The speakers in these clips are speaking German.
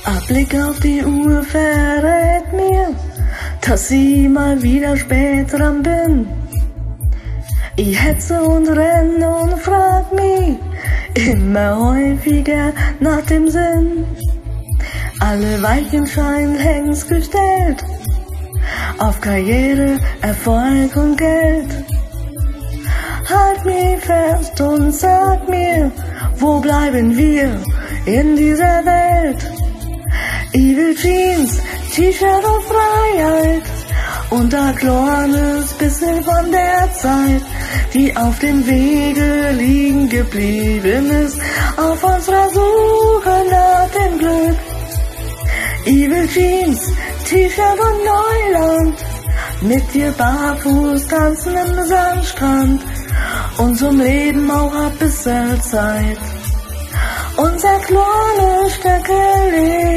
Ein Blick auf die Uhr verrät mir, dass ich mal wieder spät dran bin. Ich hetze und renn und frag mich immer häufiger nach dem Sinn. Alle Weichen scheinen längst gestellt auf Karriere, Erfolg und Geld. Halt mich fest und sag mir, wo bleiben wir in dieser Welt? Ich will Jeans, T-Shirt und Freiheit und ein kleines bisschen von der Zeit, die auf dem Wege liegen geblieben ist, auf unserer Suche nach dem Glück. Ich will Jeans, T-Shirt und Neuland, mit dir barfuß tanzen im Sandstrand und zum Leben auch ein bisschen Zeit. Unser kleines Stückchen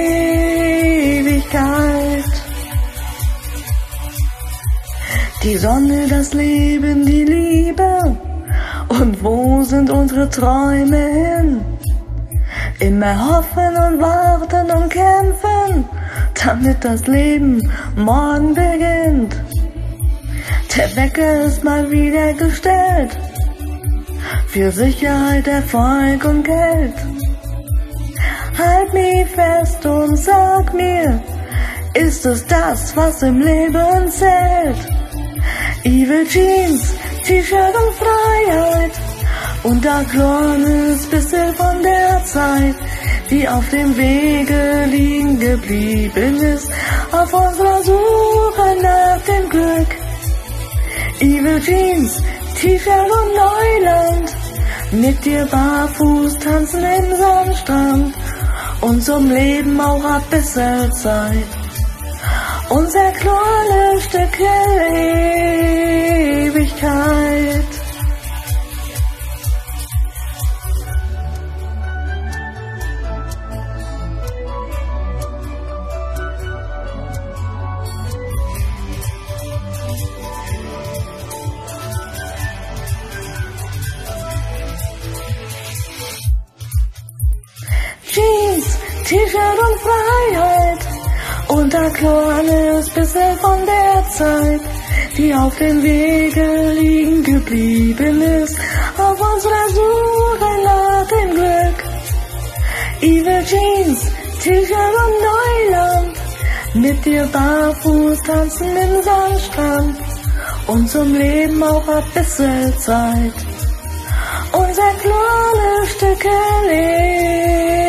Ewigkeit. Die Sonne, das Leben, die Liebe. Und wo sind unsere Träume hin? Immer hoffen und warten und kämpfen, damit das Leben morgen beginnt. Der Wecker ist mal wieder gestellt, für Sicherheit, Erfolg und Geld. Halt mich fest und sag mir, ist es das, was im Leben zählt? Ich will Jeans, T-Shirt und Freiheit und ein kleines bisschen von der Zeit, die auf dem Wege liegen geblieben ist, auf unserer Suche nach dem Glück. Ich will Jeans, T-Shirt und Neuland, mit dir barfuß tanzen im Sandstrand und zum Leben auch ein bisschen Zeit. Unser kleines Stückchen Ewigkeit. Jeans, T-Shirt und Freiheit und ein kleines bisschen von der Zeit, die auf dem Wege liegen geblieben ist, auf unserer Suche nach dem Glück. Ich will Jeans, T-Shirt und Neuland, mit dir barfuß tanzen im Sandstrand und zum Leben auch ein bisschen Zeit. Unser kleines Stückchen